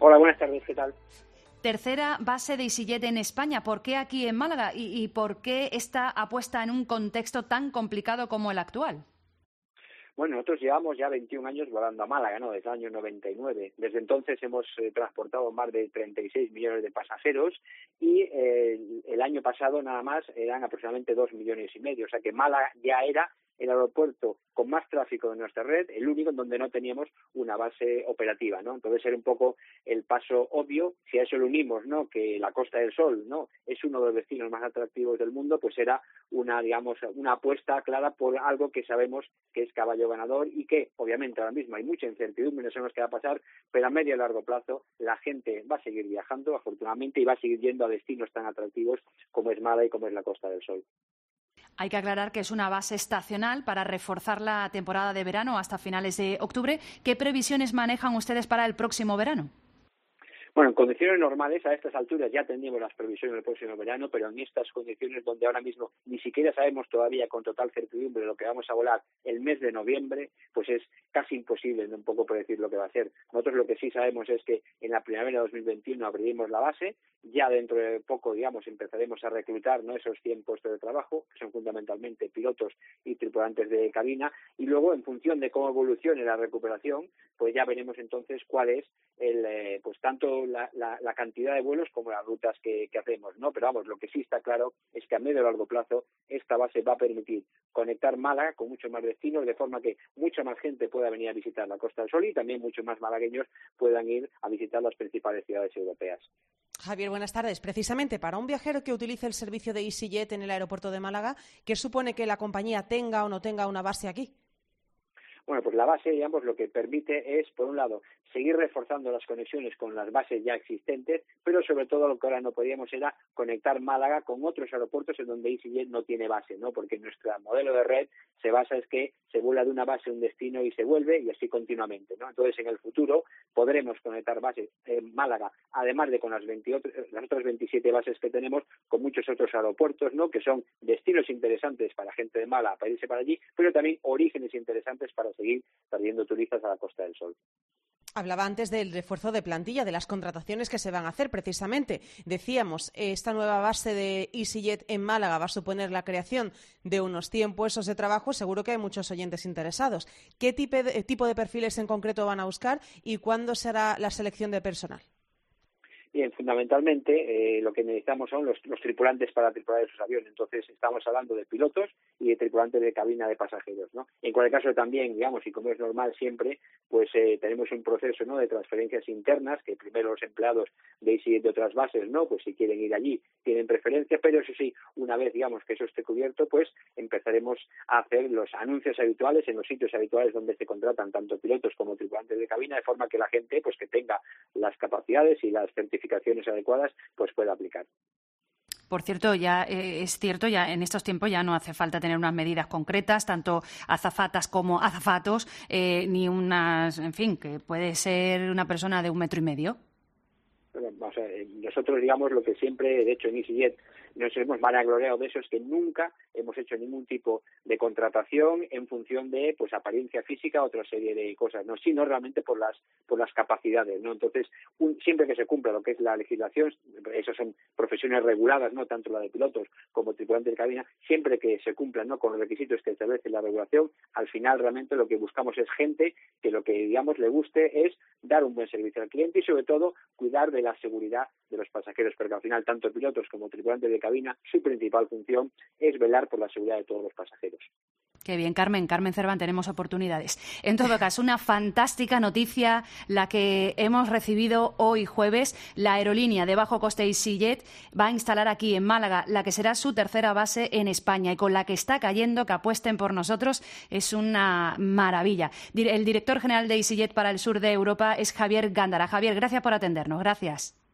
Hola, buenas tardes, ¿qué tal? Tercera base de EasyJet en España. ¿Por qué aquí en Málaga? ¿Y por qué esta apuesta en un contexto tan complicado como el actual? Bueno, nosotros llevamos ya 21 años volando a Málaga, ¿no? Desde el año 99. Desde entonces hemos transportado más de 36 millones de pasajeros y el año pasado nada más eran aproximadamente 2,5 millones. O sea que Málaga ya era el aeropuerto con más tráfico de nuestra red, el único en donde no teníamos una base operativa, ¿no? Entonces era un poco el paso obvio. Si a eso le unimos, ¿no?, que la Costa del Sol, ¿no?, es uno de los destinos más atractivos del mundo, pues era una apuesta clara por algo que sabemos que es caballo ganador y que obviamente ahora mismo hay mucha incertidumbre, no sabemos qué va a pasar, pero a medio y largo plazo la gente va a seguir viajando, afortunadamente, y va a seguir yendo a destinos tan atractivos como es Málaga y como es la Costa del Sol. Hay que aclarar que es una base estacional para reforzar la temporada de verano hasta finales de octubre. ¿Qué previsiones manejan ustedes para el próximo verano? Bueno, en condiciones normales, a estas alturas ya tendríamos las previsiones del próximo verano, pero en estas condiciones donde ahora mismo ni siquiera sabemos todavía con total certidumbre lo que vamos a volar el mes de noviembre, pues es casi imposible un poco predecir lo que va a ser. Nosotros lo que sí sabemos es que en la primavera de 2021 abriremos la base, ya dentro de poco, empezaremos a reclutar, ¿no?, esos 100 puestos de trabajo, que son fundamentalmente pilotos y tripulantes de cabina, y luego, en función de cómo evolucione la recuperación, pues ya veremos entonces cuál es tanto la cantidad de vuelos como las rutas que hacemos, ¿no? Pero vamos, lo que sí está claro es que a medio y largo plazo esta base va a permitir conectar Málaga con muchos más destinos, de forma que mucha más gente pueda venir a visitar la Costa del Sol y también muchos más malagueños puedan ir a visitar las principales ciudades europeas. Javier, buenas tardes. Precisamente para un viajero que utilice el servicio de EasyJet en el aeropuerto de Málaga, ¿qué supone que la compañía tenga o no tenga una base aquí? Bueno, pues la base, lo que permite es, por un lado, seguir reforzando las conexiones con las bases ya existentes, pero sobre todo lo que ahora no podíamos era conectar Málaga con otros aeropuertos en donde EasyJet no tiene base, ¿no? Porque nuestro modelo de red se basa es que se vuela de una base a un destino y se vuelve, y así continuamente, ¿no? Entonces, en el futuro podremos conectar bases en Málaga, además de con las otras 27 bases que tenemos, con muchos otros aeropuertos, ¿no?, que son destinos interesantes para gente de Málaga para irse para allí, pero también orígenes interesantes para seguir trayendo turistas a la Costa del Sol. Hablaba antes del refuerzo de plantilla, de las contrataciones que se van a hacer precisamente. Decíamos, esta nueva base de EasyJet en Málaga va a suponer la creación de unos 100 puestos de trabajo. Seguro que hay muchos oyentes interesados. ¿Qué tipo de perfiles en concreto van a buscar y cuándo será la selección de personal? Bien, fundamentalmente lo que necesitamos son los tripulantes para tripular esos aviones. Entonces estamos hablando de pilotos y de tripulantes de cabina de pasajeros, ¿no? En cualquier caso también, y como es normal siempre, pues tenemos un proceso, ¿no?, de transferencias internas, que primero los empleados de EasyJet de otras bases, ¿no?, pues si quieren ir allí tienen preferencia, pero eso sí, una vez que eso esté cubierto, pues empezaremos a hacer los anuncios habituales en los sitios habituales donde se contratan tanto pilotos como tripulantes de cabina, de forma que la gente, pues que tenga las capacidades y las certificaciones adecuadas, pues pueda aplicar. Por cierto, ya es cierto, ya en estos tiempos ya no hace falta tener unas medidas concretas, tanto azafatas como azafatos, ni unas, en fin, que puede ser una persona de 1,5 metros. O sea, nosotros, lo que siempre, de hecho, en EasyJet nos hemos vanagloriado de eso, es que nunca hemos hecho ningún tipo de contratación en función de, pues, apariencia física, otra serie de cosas, no, sino realmente por las capacidades, ¿no? Entonces, siempre que se cumpla lo que es la legislación, esas son profesiones reguladas, no tanto la de pilotos como tripulantes de cabina, siempre que se cumplan, ¿no?, con los requisitos que establece la regulación, al final realmente lo que buscamos es gente que lo que, le guste es dar un buen servicio al cliente y, sobre todo, cuidar de la seguridad de los pasajeros, porque al final tanto pilotos como tripulantes de cabina, su principal función es velar por la seguridad de todos los pasajeros. Qué bien, Carmen Cerván, tenemos oportunidades. En todo caso, una fantástica noticia la que hemos recibido hoy jueves. La aerolínea de bajo coste EasyJet va a instalar aquí en Málaga la que será su tercera base en España, y con la que está cayendo, que apuesten por nosotros, es una maravilla. El director general de EasyJet para el sur de Europa es Javier Gándara. Javier, gracias por atendernos. Gracias.